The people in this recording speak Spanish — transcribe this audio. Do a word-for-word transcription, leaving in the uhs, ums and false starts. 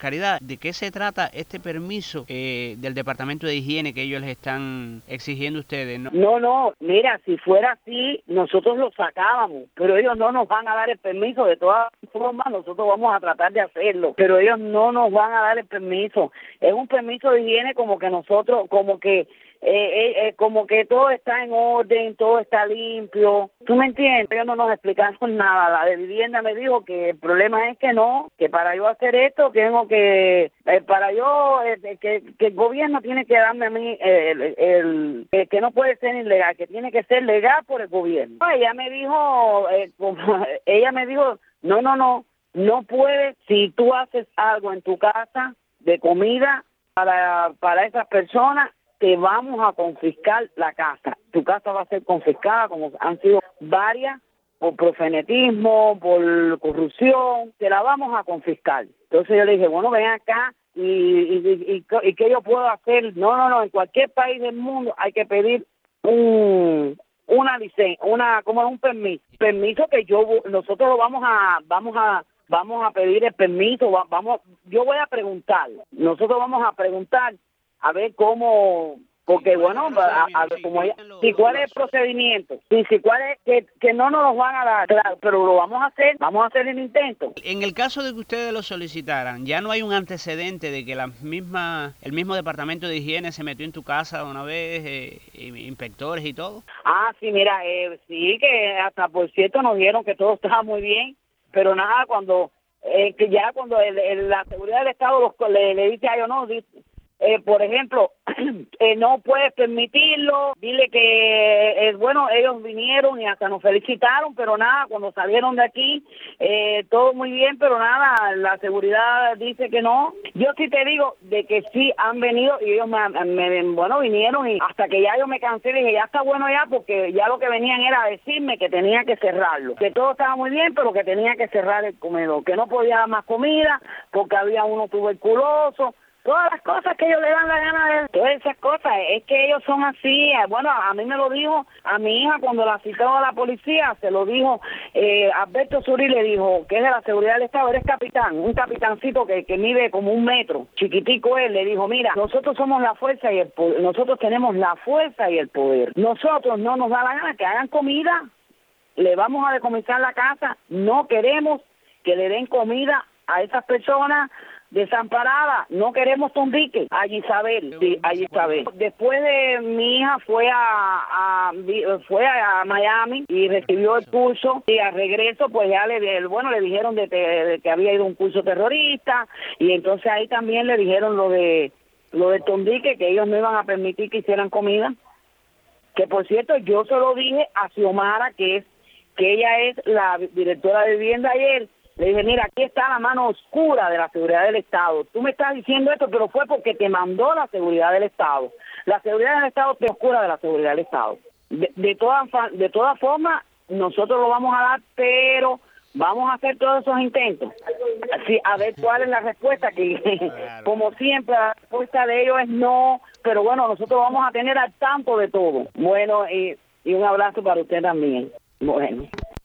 Caridad, ¿de qué se trata este permiso eh, del Departamento de Higiene que ellos les están exigiendo a ustedes? ¿no? No, no, mira, si fuera así, nosotros lo sacábamos, pero ellos no nos van a dar el permiso. De todas formas, nosotros vamos a tratar de hacerlo, pero ellos no nos van a dar el permiso. Es un permiso de higiene como que nosotros, como que Eh, eh, eh, como que todo está en orden, todo está limpio. ¿Tú me entiendes? Ellos no nos explicaron nada. La de vivienda me dijo que el problema es que no, que para yo hacer esto tengo que, eh, para yo, eh, que, que el gobierno tiene que darme a mí eh, el, el, el que no puede ser ilegal, que tiene que ser legal por el gobierno. Ella me dijo, eh, como, ella me dijo, no, no, no, no puedes, si tú haces algo en tu casa de comida para, para esas personas, te vamos a confiscar la casa. Tu casa va a ser confiscada, como han sido varias, por proxenetismo, por corrupción, te la vamos a confiscar. Entonces yo le dije, bueno, ven acá, y, y, y, y, y ¿qué yo puedo hacer? No, no, no, en cualquier país del mundo hay que pedir un una licencia, una, como un permiso. Permiso que yo, nosotros lo vamos a, vamos a, vamos a pedir el permiso, vamos, yo voy a preguntar, nosotros vamos a preguntar a ver cómo, porque bueno, a, a, como ella, si cuál es el procedimiento, y si cuál es, que, que no nos los van a dar, claro, pero lo vamos a hacer, vamos a hacer el intento. En el caso de que ustedes lo solicitaran, ya no hay un antecedente de que la misma, el mismo Departamento de Higiene se metió en tu casa una vez, eh, inspectores y todo. Ah, sí, mira, eh, sí, que hasta por cierto nos dijeron que todo estaba muy bien, pero nada, cuando, eh, que ya cuando el, el, la seguridad del Estado los, le, le dice a ellos, no, dice, Eh, por ejemplo, eh, no puedes permitirlo, dile que, eh, bueno, ellos vinieron y hasta nos felicitaron, pero nada, cuando salieron de aquí, eh, todo muy bien, pero nada, la seguridad dice que no. Yo sí te digo de que sí han venido y ellos, me, me bueno, vinieron y hasta que ya yo me cansé, dije, ya está bueno ya, porque ya lo que venían era decirme que tenía que cerrarlo, que todo estaba muy bien, pero que tenía que cerrar el comedor, que no podía dar más comida porque había uno tuberculoso. Todas las cosas que ellos le dan la gana de todas esas cosas, es que ellos son así. Bueno, a mí me lo dijo, a mi hija cuando la citó a la policía, se lo dijo, eh, Alberto Suri le dijo, que es de la seguridad del Estado, eres capitán, un capitancito que, que mide como un metro, chiquitico él, le dijo, mira, nosotros somos la fuerza y el poder, nosotros tenemos la fuerza y el poder, nosotros no nos da la gana que hagan comida, le vamos a decomisar la casa, no queremos que le den comida a esas personas desamparada, no queremos tumbique. A Isabel, sí, a Isabel. Después de mi hija fue a, a fue a Miami y recibió el curso y al regreso pues ya le bueno le dijeron de, de, de que había ido a un curso terrorista y entonces ahí también le dijeron lo de lo de tumbique, que ellos no iban a permitir que hicieran comida. Que por cierto yo se lo dije a Xiomara, que es que ella es la directora de vivienda ayer. Le dije, mira, aquí está la mano oscura de la seguridad del Estado. Tú me estás diciendo esto, pero fue porque te mandó la seguridad del Estado. La seguridad del Estado te oscura de la seguridad del Estado. De, de todas de todas formas, nosotros lo vamos a dar, pero vamos a hacer todos esos intentos. Así, a ver cuál es la respuesta, que como siempre la respuesta de ellos es no, pero bueno, nosotros vamos a tener al tanto de todo. Bueno, y, y un abrazo para usted también. Bueno.